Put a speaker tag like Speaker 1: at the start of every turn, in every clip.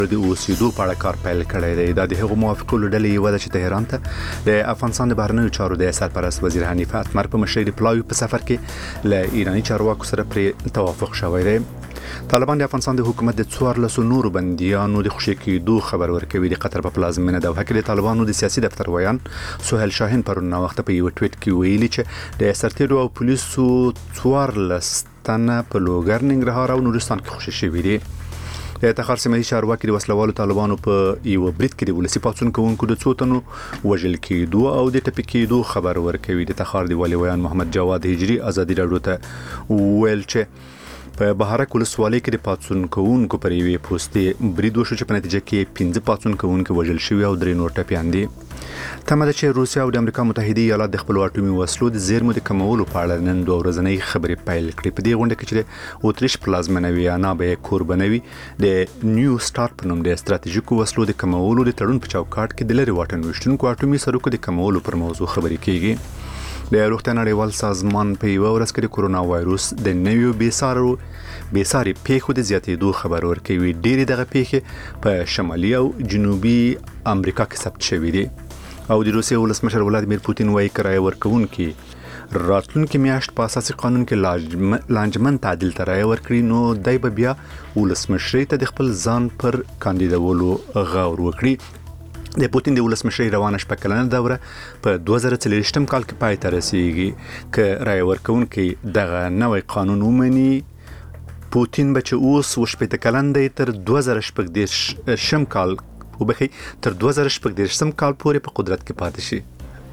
Speaker 1: د اوسېدو په اړه کار پیل کړی دی. دا د هغو موافقو له ډلې یوه ده چې تهران ته د افغانستان د بهرنیو چارو د سرپرست وزیر حنیف اتمر په مشرۍ د پلاوي په سفر کې له ایراني چارواکو سره پرې توافق شوی دی. طالبان د افغانستان د حکومت د 14 نورو بنديانو د خوشي کېدو خبر ورکوي. د قطر په پلازمینه دوحه کې د طالبانو د سیاسي دفتر ویان سهیل شاهین پرون وخت په یو ټویټ کې ویلي چې د سرتیرو او پولیسو 14 تنه په لوګر، ننګرهار او نورستان کې خوشي شوي دي. د تخار سیمه چارواکي د وسلوالو طالبانو په یو برید کې د ولسی پاتون کوونکو د څو تنو وژل کېدو او د ټپي کېدو خبر ورکوي. د تخار دی والي ویان محمد جواد هجری ازادي راډیو ته ویل چې په بهارک ولسوالۍ کې د پاتون کوونکو پر یوې پوسټې برید وشو چې په نتیجه کې 15 پاتون کوونکو وژل شوي او 3 نور ټپیان دي. تمه ده چې روسیا او د امریکا متحده ایالات د خپل اټومي وسلو د زیرمو د کمولو په اړه نن دوه ورځنۍ خبرې پیل کړې. په دې غونډه کې چې د اوتریش پلازمینه ویانا به کوربنوي د نیو سٹارټ په نوم د استراتیژیکو وسلو د کمولو د تړون په چوکاټ کې د لري واټن وشتونکو اټومي سرکو د کمولو پر موضوع خبرې کیږي. د روغتیا نړیوال سازمان په یو ورځ کې د کورونا وایروس د نویو بیساري پیښو د زیاتېدو خبر ورکوي. ډېری دغه پیښې په شمالي او جنوبي امریکا کې ثبت شوې دي. او د روسیې ولسمشر ولادیمیر پوتین وايي کرایه ورکوونکي راتلونکي میاشت په اساسي قانون کې لانجمن تعدیل ته رایه ورکړي، نو دای به بیا ولسمشرۍ ته د خپل ځان پر کاندیدولو غور وکړي. د پوتین د ولسمشرۍ روانه شپه کلنه دوره په 2023 کال کې پای ته رسیږي. که رایه ورکوونکي دغه نوی قانون ومني، پوتین به چې اوس وشپېته کلن دی تر 2016 کال تر 2016 کال پورې په قدرت کې پاتې شي.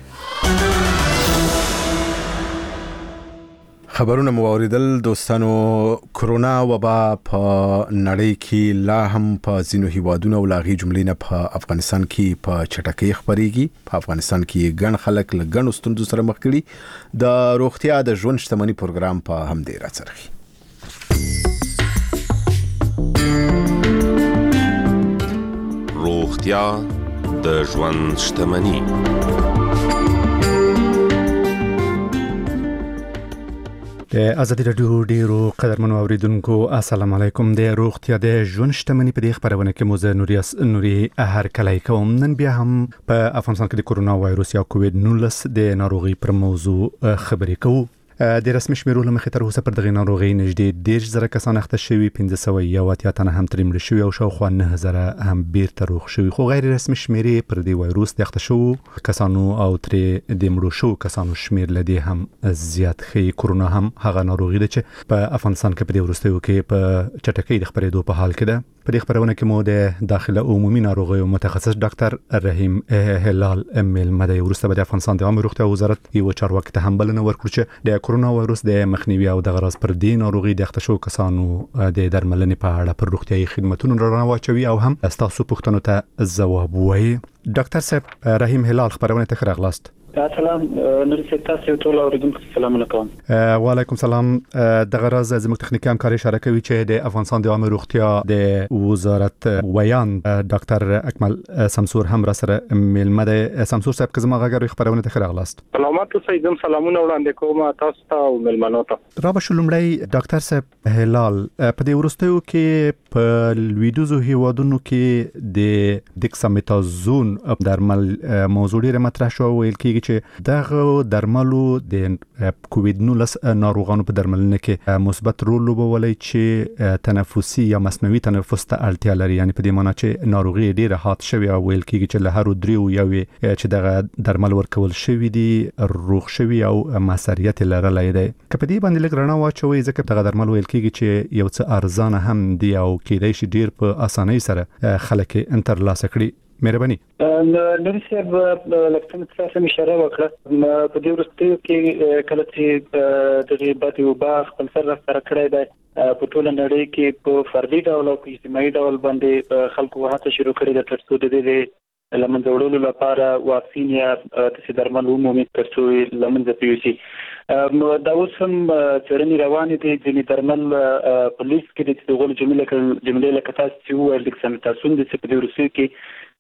Speaker 2: خبرونه موریدل دوستانو. کرونا وبا په نړۍ کې لا هم په ځینو هیوادونو او لاغي جملې نه په افغانستان کې په چټکۍ خبريږي. په افغانستان کې ګڼ خلک له ګڼو ستونزو سره مخ کړي. د روغتیا د ژوند شتمنۍ پروګرام په همدې راڅرخي.
Speaker 3: روغتیا د ژوند شتمنۍ.
Speaker 1: د ازادي راډیو ډیرو قدرمنو اوریدونکو السلام علیکم. د روغتیا د ژوند شتمنۍ په دې خبرونه کې موزه نوري هر کله کوم. نن بیا هم په افغانستان کې د کورونا وایروس یا کووید-19 د ناروغي پر موضوع خبرې کوو. د رسمي شمیرو له مخې تر اوسه پر دغه ناروغي نږدې 10,000 کسان اخته شوي، 1501 تنه هم ترې مړه شوي او شاوخوا 9,000 هم بیرته روغ شوي. خو غیر رسمي شمیرې پر دې وایروس د اخته شوو کسانو او ترې د مړو شوو کسانو شمیر لدی هم زیات ښيي. کورونا هم هغه ناروغي ده چې په افغانستان کې په دې وروستیو کې په چټکۍ د خپرېدو په حال کې ده. په دې خبرونه کې مو د داخله عمومي ناروغیو متخصص ډاکټر رحیم هلال میلمه دی. وروسته به د افغانستان د عامه روغتیا وزارت یو چارواکي ته هم بلنه ورکړو چې د کورونا وایروس د مخنیوي او د غراض پر دې ناروغي د اخته شو کسانو د درملنې په اړه پر روغتيایي خدماتونو رڼا واچوي او هم تاسو پوښتنو ته ځواب وایي. ډاکټر صاحب رحیم هلال خبرونه ته راغلاست.
Speaker 4: سلام نور تاسو ټول اوریدونکو سلام علیکم.
Speaker 1: وعلیکم سلام. د غرض زموږ تخنیکی همکاري اشاره کوي چې د افغانستان د عامه روغتیا د وزارت ویان ډاکټر اکمل سمسور هم را سره میلمه ده. سمسور صاحب که زما غږی خبرونه ته راغلاست.
Speaker 4: سلامات اوسئ. زم سلامونه وړاندې کوم تاسو ته او میلمنو ته.
Speaker 1: را به شلمړی ډاکټر صاحب هلال په دې ورستیو کې په لویدوزو هیوادونو کې د دکسامتازون درمل موضوع ډیره مطرح شو. ویل کېږي چې دغه درملو د کووید-19 ناروغانو په درملنه کې مثبت رول لوبولی چې تنفسي یا مصنوعي تنفس ته اړتیا لري. یعنی په دې معنی چې ناروغي ډیره حاد شوی او ویل کېږي چې له هر دریو یوې چې دغه درمل ورکول شوی دي روغ شوی او مسریت لرلای دی. که په دې باندې لږ رڼا واچوي ځکه دغه درمل ویل کېږي چې یو څه ارزانه هم دي او کېدای شي ډیر په اسانۍ سره خلک انتر لاسه کړي. مهرباني.
Speaker 4: نوري صاحب لکه تاسو اشاره وکړه په دې ورستیو کې کله چې د غیبت او باغ خپل سره کړی دی په ټول نړۍ کې په فردي ډول او په اجتماعي ډول باندې خلکو هڅه شروع کړې ده ترڅو د دې لمنځه وړلو لپاره واکسین یا د درمل عمومي ترڅو لمنځه پیوسي. دا اوس هم څېړنې روانې دي. ځینې درمل په لیست کې د دغو جملې لکه تاسو چې وویل دکسامتازون د په دې وروستیو کې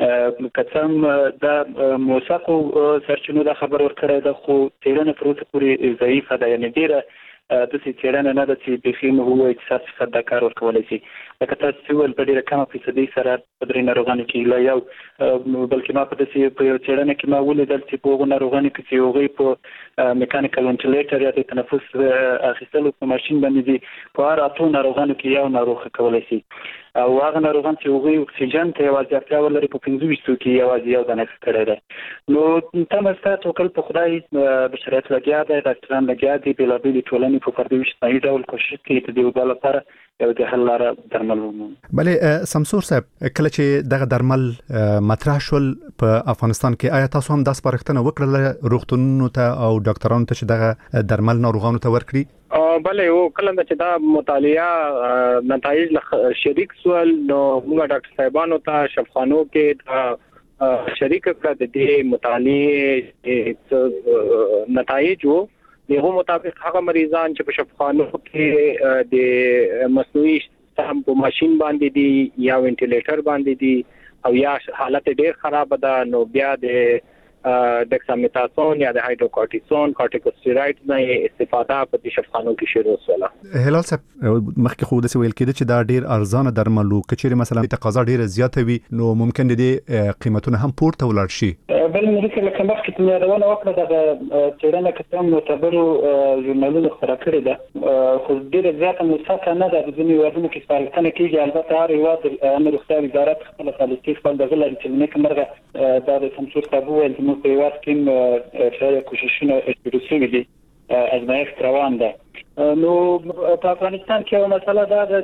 Speaker 4: کڅم دا موثقو سرچینو دا خبر ورکړی ده، خو څېړنه پر اوسه پورې ضعیفه ده. یعنې ډېره د څېړنې نه د چې بخي مو هو احساس د کار ورکولای شي لکه تاسو ول په ډیره کمه فیصدي سره په درې ناروغانو کې لا یو بلکې ما په دې په څېړنه کې ما ولیدل چې په هغو ناروغانو کې چې هغوی په میکانیکل وینټیلیټر یا د تنفس اخیستلو په ماشين باندې دي په هر اته ناروغانو کې یو ناروغ کولای شي او هغه ناروغان چې هغوی اکسیجن ته یوازې اړتیا ولري په 25 کې یوازې یو دانه کړی دی نو تاسو توکل په خدای بشریت لګیا دی ډاکټران لګیا دي بلابل ټولنې په فردي وشتنی ډول کوشش کوي چې د یو لپاره یو د حل لاره درمل ومومي.
Speaker 1: بلې سمسور صاحب کله چې دغه درمل مطرح شول په افغانستان کې آیا تاسو هم د سپارښتنه وکړه روغتونونو ته او ډاکټرانو ته چې دغه درمل ناروغانو ته ورکړي؟
Speaker 5: بلې او کله چې دا مطالعه نتایج شریک سوال نو موږ ډاکټر صاحبانو ته شفاخانو کې شریک کړه د دې مطالعه نتایج وو دغه مطابق هغه مریضان چې په شفاخانو کې د مصنوعي سم په ماشين باندې دي یا وینټیلیټر باندې دي او یا حالت ډېر خراب ده نو بیا د ډکسامیتاسون یا د هایدروکورټیسون کورټیکوستیروئډز نه استفاده په شفاخانو کې شروع شوه.
Speaker 1: هلال صاحب مخکې خو د ویل کېده چې دا ډېر ارزانه درمل او کچېره مثلا تقاضا ډېر زیاته وي نو ممکن دي قیمتونه هم پورته ولاړ شي.
Speaker 4: بل مریض لکه مخکې ته یادونه وکړه د څېړنه کې هم معتبرو ژورنالونو خبره کړې ده خو ډېر زیاته مساکه نه ده د ځینې وادونو کې سپارښتنه کېږي البته هر هیواد د روغتیا وزارت خپل پالیسي خپل دغه لري چې نه کومه دا د سمسور صاحب ویل نو په یوه کې چې کوششونه شروع شوي دي ازمایښت روان ده نو په افغانستان کې یو مسله دا ده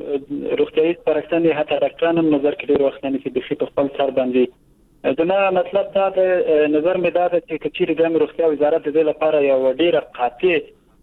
Speaker 4: چې روغتیايي سپارښتنې حتی ډاکټران هم نظر کې ډېر وخت نه چې د خپل سر باندې زما مطلب دا د نظر مې دا ده چې کچېرې د روغتیا وزارت د دې لپاره یو ډېر قاطع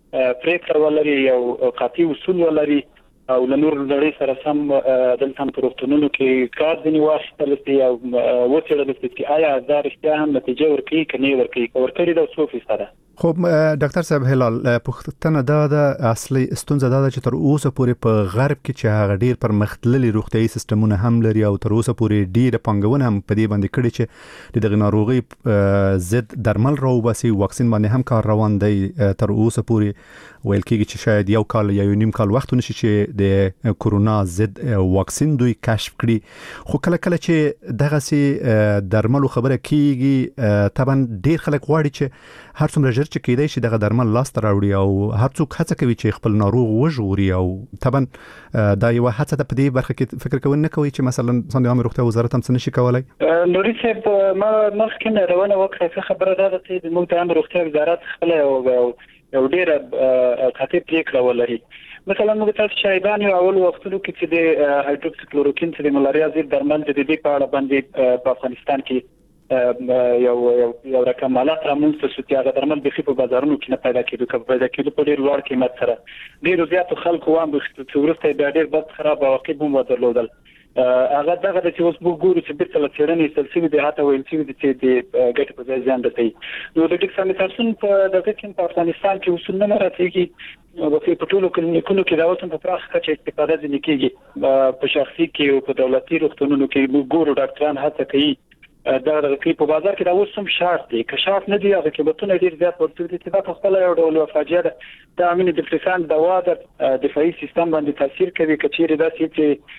Speaker 4: پریکړه ولري یو قاطع اصول ولري او لنور لړۍ سره سم دلته په روغتونونو کې کار ځنی واخیستل شي او وڅېړل شي چې آیا دا رښتیا هم نتیجه ورکوي که نه ورکوي که ورکړي دا څو فیصده.
Speaker 1: خب ډاکټر صاحب هلال پوښتنه دا ده اصلي ستونزه دا ده چې تر اوسه پورې په غرب کې چې هغه ډیر پرمختللي روغتيایي سیستمونه هم لري او تر اوسه پورې ډیر پنګونه هم په دې باندې کړي چې د ناروغي ضد درمل راوباسي واکسین باندې هم کار روان دی تر اوسه پورې ویل کېږي چې شاید یو کال یا یو نیم کال وخت ونشي چې د کورونا ضد واکسین دوی کشف کړي خو کله کله چې دغه سي درملو خبره کیږي طبعا ډیر خلک غواړي چې هر څومره ژر چې کېدای شي دغه درمل لاس ته راوړي او هر څوک هڅه کوي چې خپل ناروغ وژغوري او طبعا دا یو هڅه ده په دې برخه کې فکر کوي نه کوي چې مثلا څنګه عامه روغتیا وزارت هم څه نشي کولای.
Speaker 4: نوري صاحب ما مخکې روانه وکړه خبره ده چې موږ د عامه روغتیا وزارت خپل یو ډیره قاطع پریکړه ولري مثلا موږ تاسو شایدان یو اول وختونو کې چې د هایدروکسیکلوروکین چې د ملاریا ضد درمل د دې په اړه باندې په افغانستان کې یو رقم مالات رامنځته شو چې هغه درمل به په بازارونو کې نه پیدا کېدو که پیدا کېدو په ډېر لوړ قیمت سره ډېر زیات خلکو وان چې ورسته د ډېر بد خراب عواقب هم درلودل هغه دغه چې اوس موږ ګورو چې بیرته له څېړنې سلسله د هاته ویل چې د ګټې په ځای ځان رسوي نو د ډکسامیتاسون په دغه کې په افغانستان کې اصول نه راځي په ټولو کلینیکونو کې دا اوس په پراخه کچه استفاده ځنې کېږي په شخصي کې او په دولتي روغتونونو کې موږ ګورو ډاکټران هڅه کوي دا کې په بازار کې دا اوس هم شارټ دي که شارټ نه دي هغه کې بتونه ډیر زیات ورته دي چې دا په خپل یو ډول فاجعه ده د امین ډیپریسان دوا د دفاعي سیستم باندې تاثیر کوي کچېره دا چې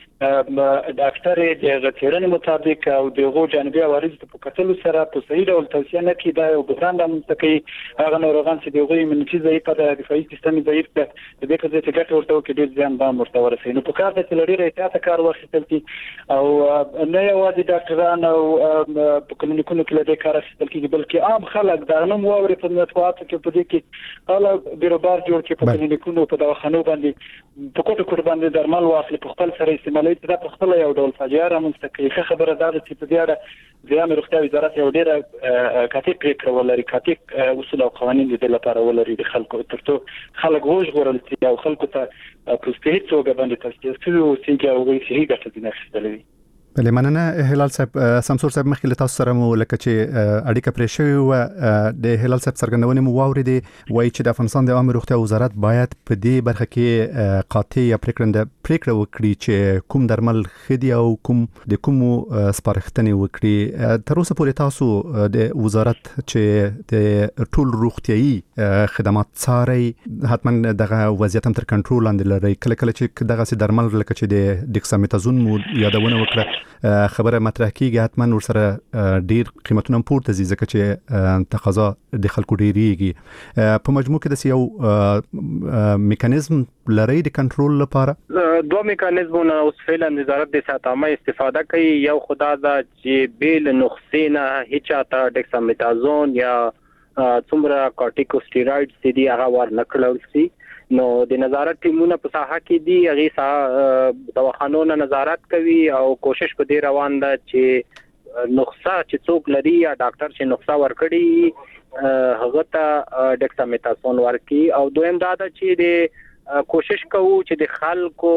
Speaker 4: ډاکټر د غوښتنې مطابق او دغه جانبي عوارض په کتلو سره په صحیح ډول توصیه نه کوي دا یو بحران رامنځته کوي هغه ناروغان چې دغه ایمونیټي ضعیف ده دفاعي سیستم ضعیف ده د دې په ځای چې ګټه ورته کوي ډیر ځان باندې مرتبه ورسوي نو په کار د لري احتیاط کار واخیستل کی او نه یوازې ډاکټران او په کلینیکونو کې له کار اخیستل کیږي بلکې عام خلک دا نوم واوري په مطبوعاتو کې په دې کې حالا بیروبار جوړ کې په کلینیکونو په دواخانو باندې په کوټو باندې درمل واخلي په خپل سره استعمالوي دا په خپل یو ډول فاجعه رامنځته کوي خبره دا چې په دې اړه د عامه روغتیا وزارت یو ډېر کاتب پریکړه ولري کاتب اصول او قوانين د لپاره ولري د خلکو ترڅو خلک وژغورل شي او خلکو ته په سپېڅلو توګه باندې تاسیس کوي او چې هغه صحیح ګټه دي نه
Speaker 1: بله مننه هلال صاحب. سمسور صاحب مخکې له تاسو سره مو لکه چې اړیکه پرې شوې وه د هلال صاحب څرګندونې مو واورېدې، وایي چې د افغانستان د عامه روغتیا وزارت باید په دې برخه کې قاطع یا پریکړه وکړي چې کوم درمل ښه دي او کوم د کومو سپارښتنې وکړي. تر اوسه پورې تاسو د وزارت چې د ټول روغتیایي خدمات څاري حتما دغه وضعیت هم تر کنټرول لاندې لري. کله کله چې دغه درمل لکه چې د ډیکسامتازون مو یادونه وکړه خبره مطرح کیږي، حتما ورسره ډیر قیمتونه پورته ځي ځکه چې تقاضا د خلکو ډیریږي. په مجموع کې د یو میکانیزم لري د کنټرول لپاره.
Speaker 5: دوه میکانیزمونه اوس فعلا وزارت د صحت عامه استفاده کوي. یو خدا دا چې بیل نقصې نه هیڅ ته ډیکسامتازون یا څومره کورټیکوسټیرویډز دي هغه ور نکړل شي. نو د نظارت ټیمونه په ساحه کې دي، هغه دواخانونو نظارت کوي او کوشش په دې روان ده چې نقصه چې څوک لري یا ډاکټر چې نقصه ورکړي هغه ته ډیکسامتازون ورکړي. او دویم دا ده چې د کوشش کوو چې د خلکو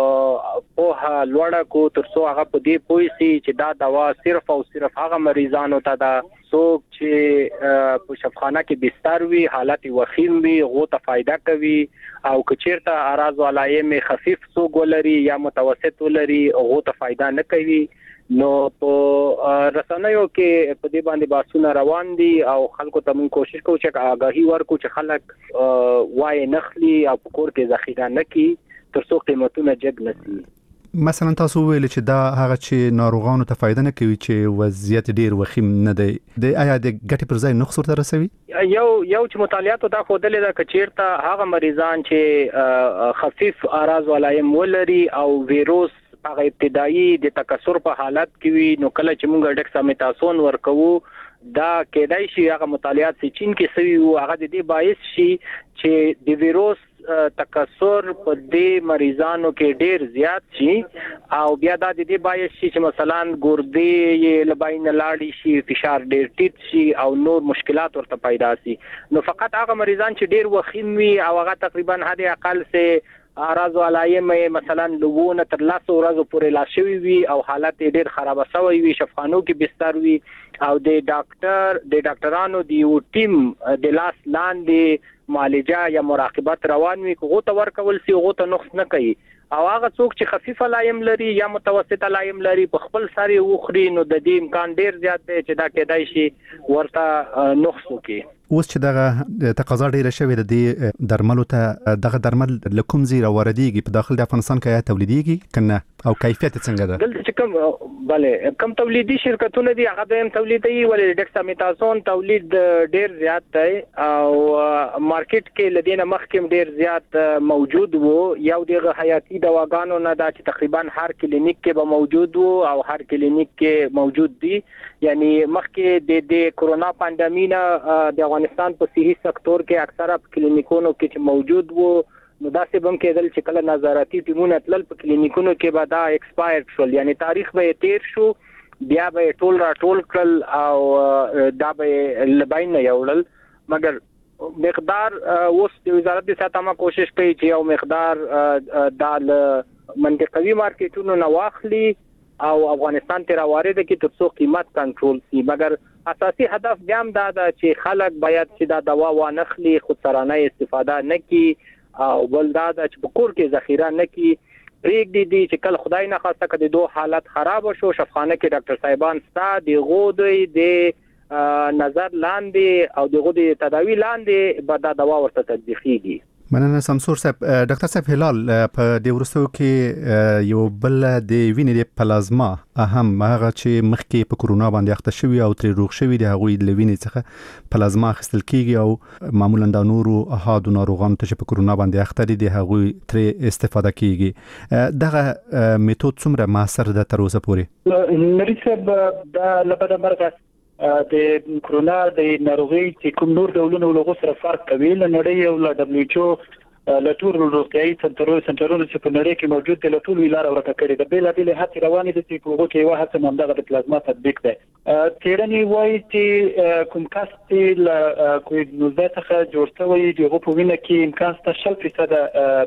Speaker 5: په لوړه کو ترڅو هغه په دې پوي سي چې دا دوا صرف او صرف هغه مریضانو ته ده څوک چې په شفاخانه کې بستر وي، حالت وخیم وي، غو ته فائدہ کوي او کچیرته اعراض او علائم خفیف څوک ولري یا متوسط ولري غو ته فائدہ نه کوي. نو په رسنیو کې په دې باندې باسونه روان دي او خلکو ته موږ کوشش کوو چې آگاهي ورکو چې خلک وای نخلي او په کور کې ذخیره نه کړي ترڅو قیمتونه جګ نشي.
Speaker 1: مثلا تاسو ویل چې دا هغه چې ناروغانو ته فائدہ نه کوي چې وضعیت ډیر وخیم نه دی، د آیا د ګټې پر ځای نقص ورته رسوي؟
Speaker 5: یو چې مطالعاتو دا ښودلې ده کچیرته هغه مریضان چې خفیف اعراض علائم ولري او ویروس هغه ابتدایي د تکثر په حالت کې وي، نو کله چې موږ ډیکسامتازون ورکوو دا کېدای شي هغه مطالعات چې چین کې سوي وو هغه د دې باعث شي چې د ویروس تکثر په دې مریضانو کې ډیر زیات شي او بیا دا د دې باعث شي چې مثلا ګردې یې لباین لاړې شي، فشار ډیر ټیټ شي او نور مشکلات ورته پیدا شي. نو فقط هغه مریضان چې ډیر وخیم وي او هغه تقریبا حد اقل سه اعراض او علائم مثلا لوونه تر 10 ورځې پورې لا شوی وي او حالت ډیر خراب شوی وي، شفاخانو کې بستر وي او د ډاکټرانو دی یو ټیم د لاس لاندې معالجه یا مراقبت روان وي، کوغه ته ورکول سی غو ته نقص نه کوي. او هغه څوک چې خفیف علائم لري یا متوسط علائم لري په خپل ساري وخري نو د دې امکان ډیر زیات دی چې دا کېدای شي ورته نقص وکړي.
Speaker 1: اوس چې دغه تقاضا ډیره شوې ده د درملو ته، دغه درمل له کوم ځای راورديږي؟ په داخل د افغانستان کې یا تولیديږي کنه او کیفیت څنګه ده؟
Speaker 5: دلته چې کوم تولیدي شرکتونه دي هغه د تولیدي ولې ډیکسامتازون تولید ډیر زیات دی او مارکیټ کې لدینه مخکم ډیر زیات موجود وو. یو دغه حیاتي دواګانو نه دا چې تقریبا هر کلینیک کې به موجود وو او هر کلینیک کې موجود دي. یعنی مخکې د کورونا پاندیمي نه د افغانستان په صحي سکتور کې اکثره کلینیکونو کې چې موجود وو نو دا څه بم کېدل چې کله نظارتي ټیمونه تلل په کلینیکونو کې به دا ایکسپایر شول، یعنی تاریخ به تیر شو، بیا به ټول کړل او دا به لباین نه یوړل. مګر مقدار اوس د وزارت د صحت عامه کوشش کوي چې یو مقدار د منطقوي مارکیټونو نه واخلي او افغانستان ته راوړي د کی ترڅو قیمت کنټرول شي. مګر اساسي هدف بیا هم دا ده چې خلک باید چې دا دوا وانخلي، خود سرانه استفاده نه کی او بل دا ده چې په کور کې ذخیره نه کی. پریږدي دي چې کله خدای نه خواسته کړي دوه حالت خراب شو شفاخانه کې ډاکټر صاحبان ستا دی غوډي د نظر لاندې او دغه د تداوی لاندې به دا دوا ورته تطبیقيږي.
Speaker 1: مننه سمسور صاحب. ډاکټر صاحب هلال په دې ورستو کې یو بل د وینې د پلازما اهم هغه چې مخکې په کورونا باندې اخته شوی او تر روغ شوی د هغوی د وینې څخه پلازما اخیستل کیږي او معمولا د نورو احادو ناروغانو ته چې په کورونا باندې اخته دي د هغوی تر استفاده کیږي. دغه میتود څومره موثر ده تر اوسه پورې؟
Speaker 4: نری صاحب دا لپاره مرګه د کورونا د ناروغي چې کوم نور ډولونه ولغو سره فرق کوي له نړۍ او له دبليو ایچ او له ټول روغتيایي سنټرونو چې په نړۍ کې موجود دي له ټول ویلار ورته کړی د بیل هڅې روانې دي چې په هغه کې یو هڅه مندغه د پلازما تطبیق ده. تیرنی وایي چې کوم کس چې له کووید 19 څخه جوړ شوی دی هغه په وینه کې امکان 60%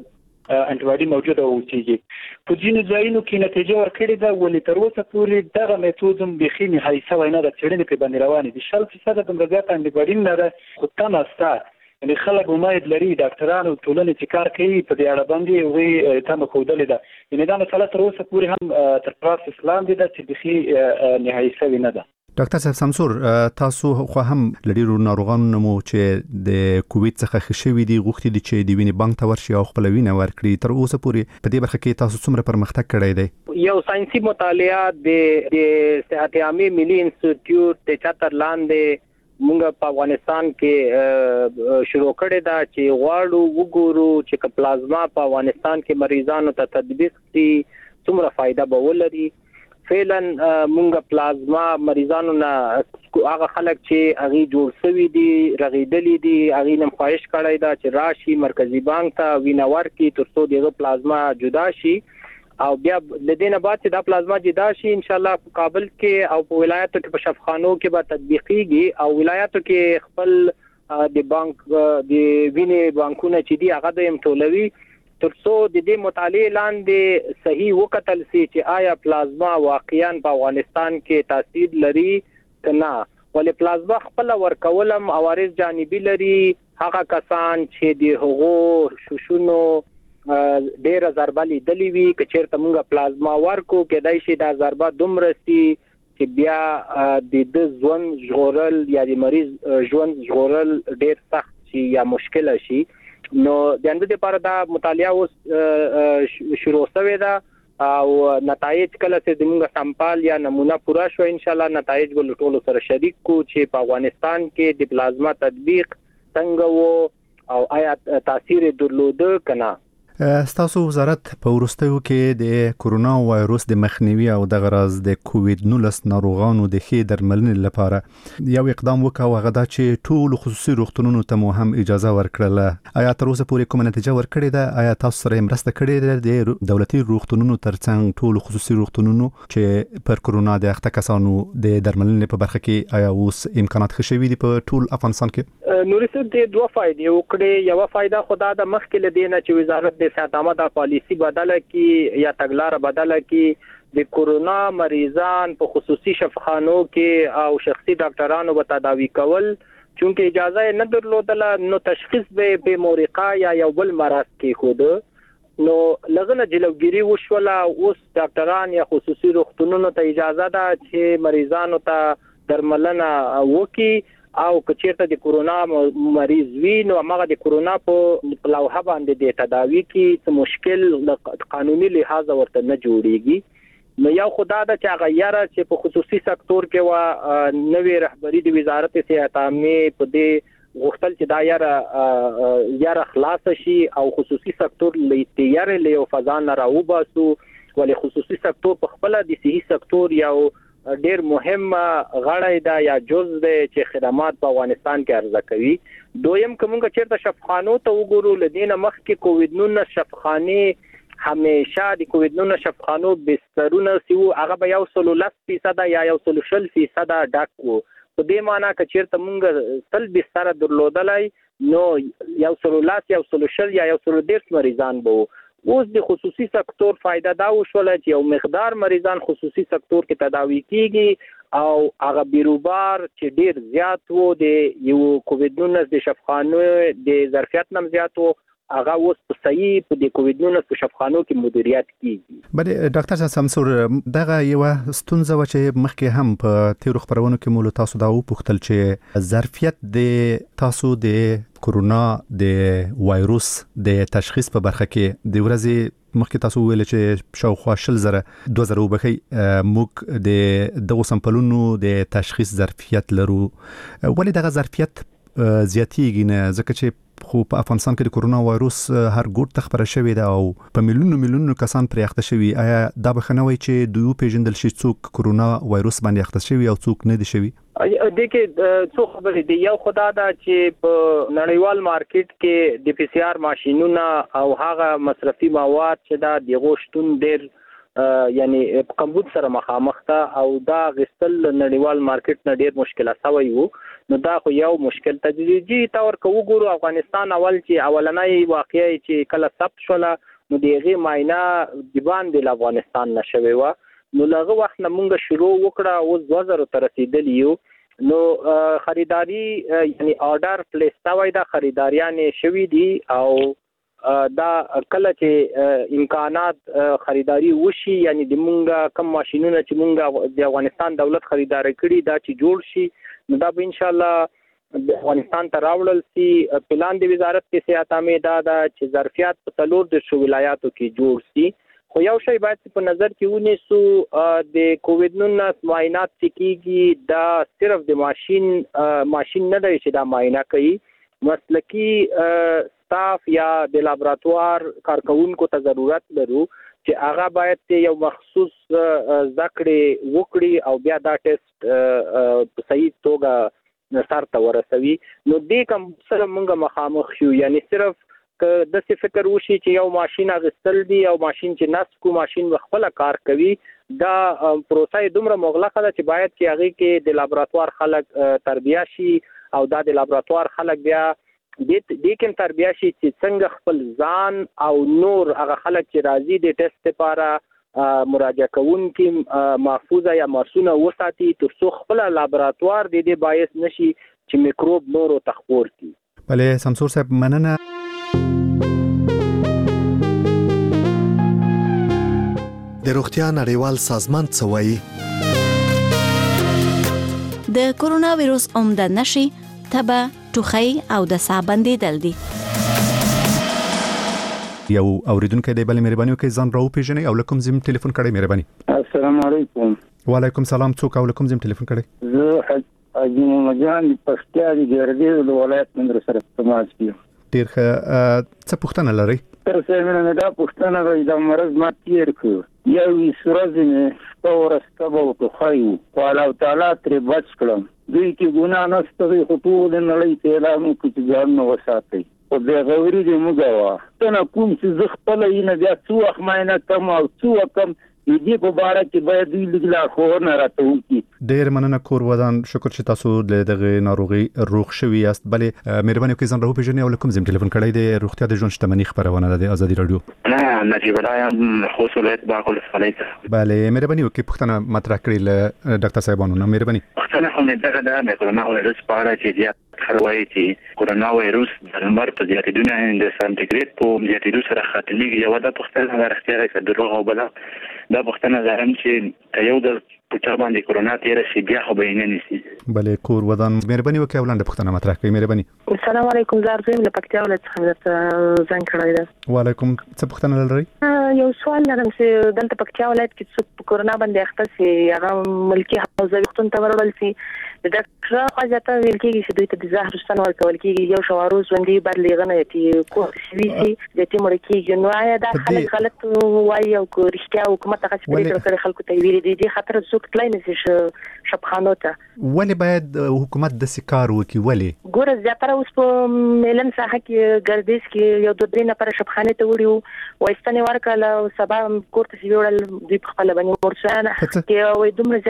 Speaker 4: انټي باډي موجوده اوسېږي. په ځینو ځایونو کې نتیجه ورکړې ده ولې تر اوسه پورې دغه میتود هم بيخي نهایي شوی نه ده. څېړنې په باندې روانې دي. 100% د زیات انټي باډي نه ده خو تمه شته. یعنی خلک امید لري ډاکټرانو ټولنې چې کار کوي په دې اړه باندې هغوی تمه ښودلې ده. یعنی دا مسله تر اوسه پورې هم تر پروسس لاندې ده چې بيخي نهایي شوی نه ده.
Speaker 1: ډاکټر صاحب سمسور تاسو خو هم لډیرو ناروغانو مو چې د کووید څخه خښوي دي غوښتي دي چې د وینې بانک ته ورشي او خپل وینه ورکړي. تر اوسه پورې په دې برخه کې تاسو څومره پرمختګ کړی دی؟
Speaker 5: یو ساينسي مطالعه د صحت عامه ملي انسټیټیوټ ته چتر لاندې موږ په افغانستان کې شروع کړی دا چې غواړو وګورو چې پلازما په افغانستان کې مریضانو ته تطبیق کړي څومره فائدہ به ولري. فعلا مونږ پلازما مریضانو نه هغه خلک چې هغه جوړ شوی دي رغیدلې دي هغه نم خواهش کړی دا چې راشي مرکزی بانک ته وینور کی ترڅو دغه پلازما جدا شي او بیا د دینه بعد چې دا پلازما جدا شي ان شاء الله په کابل کې او په ولایتو کې په شفاخانو کې به تطبیقيږي او ولایتو کې خپل د بانک د وینې بانکونه چې دی هغه د امټولوي ترڅو د دې مطالعه لاندې صحیح وکتل سي چې آیا پلازما واقعا په افغانستان کې تاثیر لري کنا ولې پلازما خپل ورکولم عوارض جانبي لري. هغه کسان چې د هغو شوشونو ډېر ضربه لیدلې وي چې چیرته موږ پلازما ورکو کېدای شي دا ضربه دومره سي چې بیا د ژوند ژغورل یا د مریض ژوند ژغورل ډېر سخت شي یا مشکل شي. نو د اند لپاره دا مطالعه اوس شروع شوې ده او نتایج کله چې موږ سامپل یا نمونه پورا شو ان شاء الله نتایج ول ټول سره شریک کو چې په افغانستان کې د پلازما تطبیق څنګه وو او آیا تاثیر درلوده کنه.
Speaker 1: ستاسو وزارت په ورستیو کې د کورونا وایروس د مخنیوي او د غراز د کووید 19 ناروغانو د ښې درملنې لپاره یو اقدام وکاو هغه دا چې ټول خصوصي روغتونونو ته مو هم اجازه ورکړله. آیا تر اوسه پورې کومه نتیجه ورکړې ده؟ آیا تاسو سره مرسته کړې ده د دولتي روغتونونو ترڅنګ ټول خصوصي روغتونونو چې پر کورونا د اخته کسانو د درملنې په برخه کې آیا اوس امکانات ښه شوي دي په ټول افغانستان کې؟
Speaker 5: نورې څه د دوه فائدې وکړي. یو فائدہ خدا د مخکې لدینه چې وزارت د صحت عامه د پالیسی بدله کی یا تګلار بدله کی د کورونا مریضان په خصوصي شفاخانو کې او شخصي ډاکټرانو به تداوی کول چونکه اجازه نه درلودله نو تشخیص به مورقه یا یو بل مرض کې خود نو لغنه جلوګيري وشوله. اوس ډاکټران یا خصوصي روغتونونو ته اجازه ده چې مریضانو ته درملنه وکي او کچېرته د کورونا مریض وي نو هغه د کورونا په لوحه باندې د تداوی کې څه مشکل قانوني لحاظ ورته نه جوړيږي. نو یو خدای دا چې غیره چې په خصوصي سکتور کې وا نوې رهبری د وزارت صحت عامه په دې غوښتل چې دا یاره خلاص شي او خصوصي سکتور لتیار له فضان راوباسو ولې خصوصي سکتور په خپل د صحي سکتور یو ډیر مهم غړی دا یا جز دی چې خدمات په افغانستان کې عرضه کوي. دویم کومه چیرته شفاخانو ته وګورو لدینه مخکې کووید 19 شفاخانه همیشه د کووید 19 شفاخانو بسترونه سیو هغه به 110% یا 140% ډک وو. په دې معنی چې چیرته مونږ تل بستر درلودلای نو 110 یا 140 یا 110 مریضان وو. اوس د خصوصي سکتور فائدہ دا وشوله چې یو مقدار مریضان خصوصي سکتور کې تداوی کیږي او هغه بیروبار چې ډیر زیات وو د یو کووید 19 د شفاخانو د ظرفیت نم زیات وو هغه اوس په صحیح په د کووید 19 په شفاخانو کې مدیریت کیږي.
Speaker 1: بله ډاکټر سمسور دغه یو ستونزه و چې مخکې هم په تیر خبرونو کې مول تاسو دا وپوښتل چې ظرفیت د تاسو د کورونا د وایروس د تشخیص په برخه کې د ورځې مخکې تاسو ویل چې شاوخوا 2000 وبخي موږ د دغه سمپلونو د تشخیص ظرفیت لرو. ولې دغه ظرفیت زیاتیږي نه ځکه چې خو په افغانستان کې د کورونا وایروس هر ګوټ ته خبره شوې ده او په میلیونونو کسان پرې اخته شوي. آیا دا بخنوي چې دوی پیژندل شي څوک کورونا وایروس باندې اخته شوي او څوک نه دي شوي؟
Speaker 5: د کې څو خبرې دي. یو خدا دا چې په نړیوال مارکیټ کې د پی سی آر ماشينونه او هغه مصرفي مواد چې دا د غوښتون ډېر یعنی کمبود سره مخامخ ته او دا غستل نړیوال مارکیټ نه ډېر مشکله شوی وو. نو دا خو یو مشکل تدریجي تور کو وګورو. افغانستان اول چې اولنۍ واقعي چې کله ثبت شوله نو دغه معاینه د باندې افغانستان نشوي و نو لغه وخت نه مونږ شروع وکړه او 2000 ته رسیدلی یو نو خریداري یعنی آرډر پلیس شوی دا خریداریان شوی دي او دا کله چې امکانات خریداري وشي یعنی د مونږه کم ماشينونه چې مونږه د افغانستان دولت خریداري کړي دا چې جوړ شي نو دا به ان شاء الله د افغانستان ته راوړل شي پلان د وزارت کې صحت عامه دا چې ظرفیت په تلور د ولایاتو کې جوړ شي خو یو شی باید په نظر کې ونیسو د کووډ 19 معاینات کیږي دا صرف د ماشين نه دی چې دا معاینه کوي مسلکی سټاف یا د لابراتوار کارکونکو ته ضرورت لرو چې هغه باید یو مخصوص ذکرې وکړي او بیا دا ټیسټ په صحیح توګه سره ورسوي نو دې کوم سره موږ مخامخ شو یعنی صرف که د څه فکر وشي چې یو ماشين اغستل دی او ماشين چې نصب کو ماشين خپل کار کوي دا پروسه دومره مغلقه ده چې باید چې هغه کې د لابراتوار خلک تربیه شي او دا د لابراتوار خلک بیا د کوم تربیه شي چې څنګه خپل ځان او نور هغه خلک چې راځي د ټیسټ لپاره مراجعه کوونکي محفوظه یا مرسونه وساتي ترڅو خپل لابراتوار د دې باعث نشي چې میکروب نور او تخپور کی
Speaker 1: بله سمسور صاحب مننه
Speaker 6: د روغتیا نړیوال سازمان څه وایي
Speaker 7: د کورونا وایروس عمده نشي تبه ټوخی او د ساه بندیدل دي
Speaker 1: یو اوریدونکو د بل مهرباني وکړئ ځان راو پیژنئ او لکم زم ټلیفون کړئ مهرباني
Speaker 8: السلام علیکم
Speaker 1: وعلیکم سلام څوک او لکم زم ټلیفون کړئ
Speaker 8: زه حاجی محمد جان پښتیا دی ګردې د ولایت مندر سره تماس کیو
Speaker 1: ډیر څه پوښتنه لرئ
Speaker 8: تر څو مې دا پوښتنه راځي دا مرز ما تیر کړ یو سورزنه پورسته وو ته خایو والله تعالی تر بچ کړم دوی کې ګناه نشته خو ټول نړۍ ته اعلان وکړي ځان نو وساتي او د غوړي د موږ ته کوم چې زه خپل یې بیا څو وخت مې کم او څو کم دې په اړه کې باید دوی لګلا خو نه راټوي
Speaker 1: ډیر مننه کور ودان شکر چې تاسو دغه ناروغي روغ شوي یاست بلې مهرباني وکړئ ځان راو پیژنئ او لکم زم ټلیفون کړئ د روغتیا د ژوند شتمنۍ خبرونه د ازادي رادیو
Speaker 9: نه نجیب الله خصوصیت باقول فعالیت
Speaker 1: بله مهرباني وکړئ پوښتنه مطرح کړئ له ډاکټر صاحبانو نه مهرباني
Speaker 9: پوښتنه هم نه ده د کورونا وایرس په اړه چې زیات خبري چې کورونا وایرس د لمر په زیاتېدو د سانتیګریډ په زیاتېدو سره ختمېږي یو د پوښتنه راځي چې دروغ او بل دا پوښتنه زرم چې یو د پټه باندې کورونا تیر شي بیا خو به نه نسی
Speaker 1: بلې کور ودان مهرباني وکړئ ولنډه پوښتنه مطرح کړئ مهرباني
Speaker 10: السلام علیکم زار زم له پکتیا ولایت څخه زنګ کړی ده
Speaker 1: وعلیکم څه پوښتنه لرئ
Speaker 10: یو سوال لرم چې دلته پکتیا ولایت کې کورونا باندې اخته سي هغه ملکی حوزه وختون ته ورول سي د ډاکټر خواجه ویل کېږي چې دوی ته د زهرستان ورکول کېږي یو شوارو ژوندۍ بدلېغنه چې کو شي د دې مړ کېږي نو آیا دا خلک غلط وایي او کو رښتیا حکومت هغه چې پرې خلکو ته ویلي دي خطر څوک تلای نه شي شپخانو ته
Speaker 1: ولی باید حکومت د سکار وکي ولی
Speaker 10: ګوره زیاتره اوس په میلن ساحه کې ګردیز کې یو دوه درې نفر شپخانه ته وړي وایستنې ورکړه سبا کوړه سی وړل دوی په خپل باندې ورسانه کې وای دومره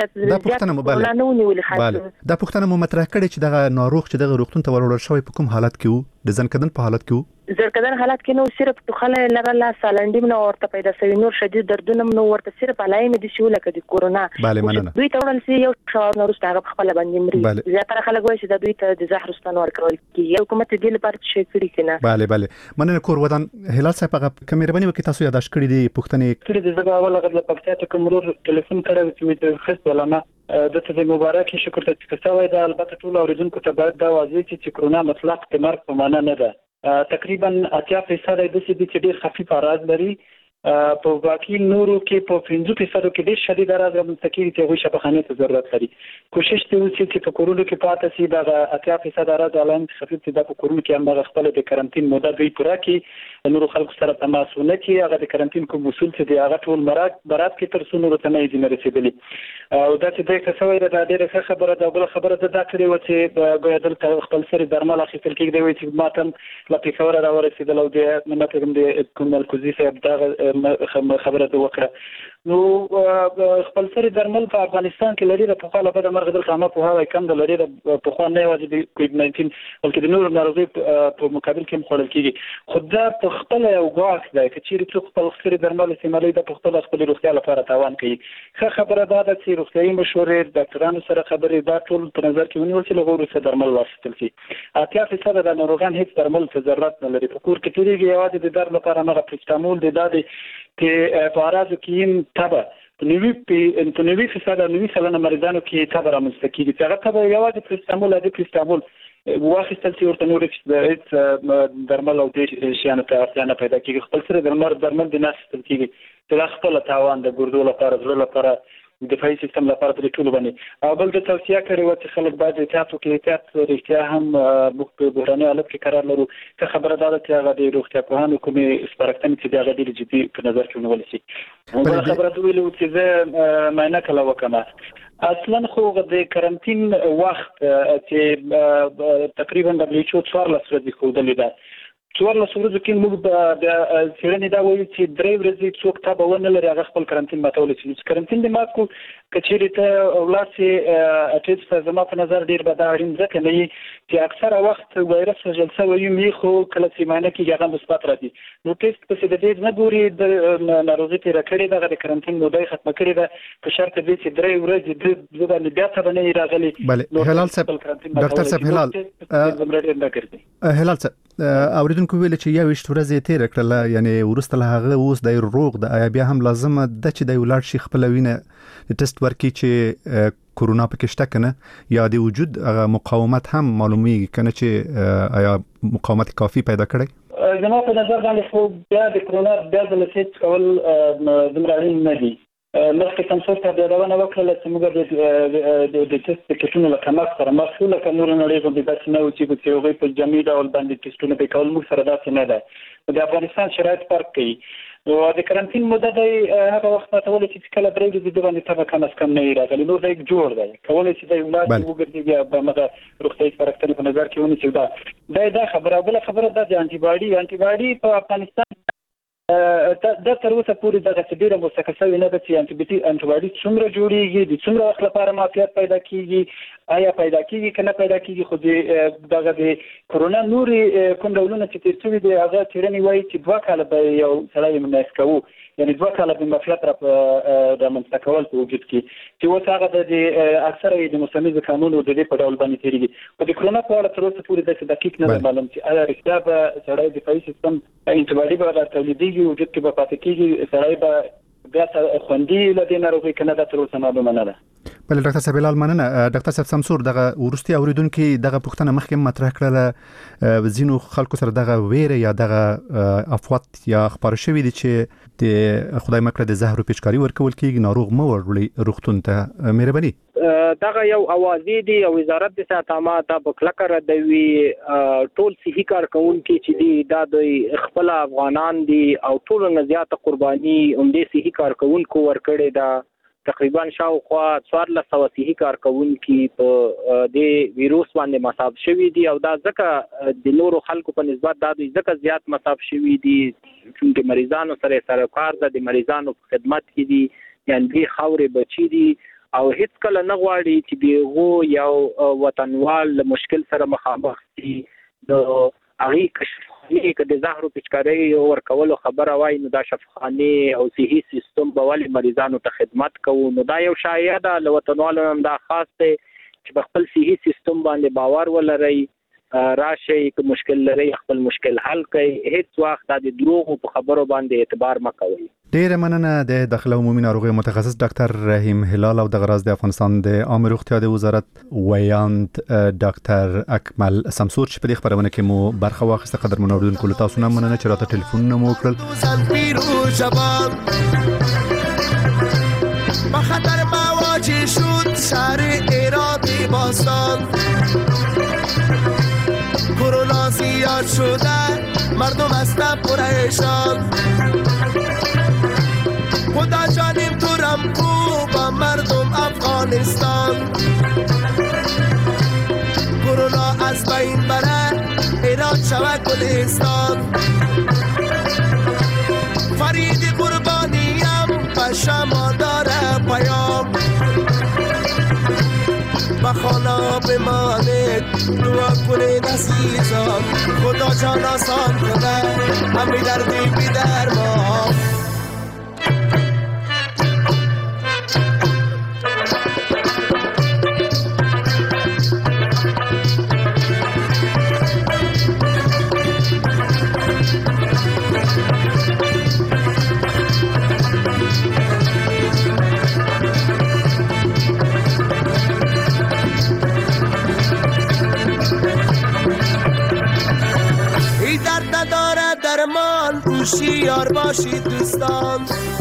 Speaker 10: زیات نه ونیول خاصه
Speaker 1: دا پوښتنه مو مطرح کړې چې دغه ناروغ چې دغه روغتون ته ورول شوی په کوم حالت کې وو د ځنکدن په حالت کې وو
Speaker 10: زرکدن حالت کې نو صرف ټوخله لرله سالنډیم نو ورته پیدا شوی نور شدید دردونه نو ورته صرف علایمه دي شو لکه د کورونا دوی ته ورل سي یو شاور نو ستاره خپل باندې مري زیاتره خلک وایي چې دوی ته د زهرستان ورکول کیږي حکومت دې لپاره شي کړی کنه
Speaker 1: bale مننه کور ودان هلال صاحب هغه کمربني وکي تاسو یاداش کړی دی پښتنې
Speaker 4: کړی دی زګا اول غل پکتیا ته کومور ټلیفون کړو چې خص ولنه د ته مبارک شکر ته تاسو دا البته ټول اوریدونکو ته باید دا واضح چې کورونا مطلق د مرګ په معنا نه ده تقریبا 80% د دې چې ډیر خفيف اراز لري په باقي نورو کې په 50% کې ډیر شدید اراز مستقیل ته غوښه بخانه ته ضرورت لري کوشش ته وکړي چې په کورونا کې پاتې شي دا 80% اراز علم خفيف دي په کورونا کې هم خپل د کرنټین موده دوی پوره کړي نورو خلکو سره تماس ونه کړي هغه د کرنټین کوم اصول چې دی هغه ټول برات کې تر څو نور ته نه دي رسیدلي او دا چې د کسوي د ډېر خبره دا بل خبره ده کړې و چې ګویدل خپل سره درمل اخیستل کېږي دی چې ماتم لا پیښور را ورسېدل او د منطقه د کومل کوزي صاحب دا خبره وکړه نو خپل سری درمل په افغانستان کې لري د پخوانه په مرغ دل خامه په هوا کم د لري د پخوانه نه وځي د کووډ 19 بلکې د نور ناروغي په مقابل کې مخړل کیږي خو دا په خپل یو غواخ دی چې څوک خپل سری درمل استعمالوي د خپل روغتیا لپاره تاوان کوي خبره دا ده چې روغتیايي مشورې ډاکټرانو سره خبرې دا ټول په نظر کې ونیول چې لغوي څه درمل واخیستل شي 80% د ناروغان هیڅ درمل ته ضرورت نه لري په کور کې تیریږي یوازې د درد لپاره نه پرستامول د دادي چې په اراضو کې تبه په 90% مریضانو کې تبه رامنځته کیږي چې هغه تبه یوازې پرستامول واخیستل چې ورته نور هیڅ درمل او د شیانو ته اړتیا نه پیدا کیږي خپل سره درمل د ناس تل کیږي چې خپل تاوان د ګردو لپاره زړه لپاره دفاعي سیستم لپاره د ټولو باندې او بل د توصیه کړي و چې خلک باید احتیاط وکړي احتیاط رښتیا هم په بحراني حالت کې قرار لرو که خبره ده چې هغه د روغتیا پوهانو کومې سپارښتنې چې هغه ډېر جدي په نظر کې ونیول شي بل خبره ده ویلو چې زه معاینه کله وکړم اصلا خو د کرنټین وخت چې تقریبا د WHO 14 ورځې ښودلې ده 14 ورځې کې موږ د څېړنې دا وایو چې 3 ورځې څوک تابه ونه لري هغه خپل کرنټین ماتولی شي کرنټین د مات کو کچېرې ته اولاد چې اټیس زما په نظر ډېر به دا اړین ځکه نه چې اکثره وخت وایرس جلسه وایو می خو کله چې معاینه کې هغه مثبت راځي نو ټیسټ په دې نه ګوري د ناروغي تیر کړي د کرنټین مودې ختمه کړي ده په شرط دې چې 3 ورځې د باندې بیا ته نه راغلي
Speaker 1: بله هلال صاحب ډاکټر صاحب هلال صاحب اوریدونکو ویل چې یو وشت ورځې تیر کړل یعنی ورسته له هغه اوس د روغ د آیا بیا هم لازم ده چې د ولادت شي خپل وینه ټیسټ ورکړي چې کورونا پکې شته کنه یا د وجود مقاومت هم معلومیږي کنه چې آیا مقاومت کافي پیدا کړي
Speaker 4: زما په نظر باندې خو بیا د کورونا بیا د لسیت کول دمرالین نه دي مخکې تاسو ته د روانه وکړه چې موږ د ټیسټ کټونو لکه مخ سره مسؤل کمنور نه لري د داسې نه و چې په یوغې په جمعي ډول باندې ټیسټونه په کول موږ سره داسې نه ده د افغانستان شرایط فرق کوي او د کرنټین مدته د هغه وخت ته ولې چې کله برېږي د باندې تبه کم از کم نه راغلی نو دا جوړ دی کولای چې د ولادت وګرځي به مګه روغتیايي سپارښتنې په نظر کې ونیسي دا خبره بل خبره ده د انټي باډي په افغانستان دا تر اوسه پورې دغه ډیره مستقصوي نه ده چې انټي باډي څومره جوړیږي د څومره وخت لپاره معافیت پیدا کیږي آیا پیدا کیږي کنه پیدا کیږي خو دغه د کورونا نوري کوم ډولونه چې تیر شوي دي هغه چیرې وایي چې 2 کال به یو سړی مناسب کوو یعنی 2 کال به معافیت را د منتقول په وجود کې چې اوس هغه د اکثره د موسمي قانون د دې په ډول باندې تیریږي او د کورونا په اړه تر اوسه پورې د دقیق نه معلوم چې آیا رښتیا به سړی دفاعي سیستم انټي باډي به تولیدېږي وجود کې به پاتې کیږي سړی به بیا خوندي لدې ناروغي کنه د تر اوسه معلومه نه ده
Speaker 1: بل ډاکټر صاحب هلال مننه ډاکټر صاحب سمسور دغه ورستي اوریدونکو دغه پوښتنه مخکې مطرح کړله زینو خلکو سره دغه ویره یا دغه افواط یا خبر شوی دي چې د خدای مکړه د زهر پیچکاری ورکول کیږي ناروغ مو ورولي روغتون ته مهرباني
Speaker 5: دغه یو اوازې دی او وزارت د صحت عامه د بکلکر د وی ټول صحي کارکونکو چې دی د خپل افغانان دي او ټول نه زیاته قرباني اومدې صحي کارکونکو ورکړي دا تقریبا شاوخوا 1400 صحي کارکونکو په د ویروس باندې مصاب شوي دي او دا ځکه د نورو خلکو په نسبت دا ځکه زیات مصاب شوي دي چې مریضانو سره کار د مریضانو په خدمت کې دي یعنی د خاورې بچي دي او هیڅ کله نه غواړي چې دیغه یو وطنوال مشکل سره مخامخ شي د هغه کشفخانه کې د زهرو پیچکاري ورکول خبره وای نو دا شفخانه او صحي سیستم به ولې مریضانو ته خدمت کوي نو دا یو شایعه ده له وطنوالو هم دا خاص دی چې خپل صحي سیستم باندې باور ولري راشي که مشکل لري خپل مشکل حل کوي هیڅ وخت د دروغ په خبرو باندې اعتبار مکوئ
Speaker 1: ډیره مننه د داخله عمومي ناروغي متخصص ډاکټر رحیم هلال او د غراز د افغانستان د عامه روغتیا د وزارت ویاند ډاکټر اکمل سمسور چې په دې خبرونه کې مو برخه واخیسته قدر منوردونکو له تاسو نه مننه چې راته ټلیفون مو وکړل
Speaker 11: با خطر مواجه شد شهر ایران باستان کرونا زیاد شده مردم هستن پرهشان خدا جانیم تو رمکو با مردم افغانستان کرونا از بین بره ایران شود گلستان فرید قربانیم شما داره پیام به خانه بمانید دعا کنید عزیزان خدا جان آسان کنه همی دردی بی درمان هوشیار باشید دوستان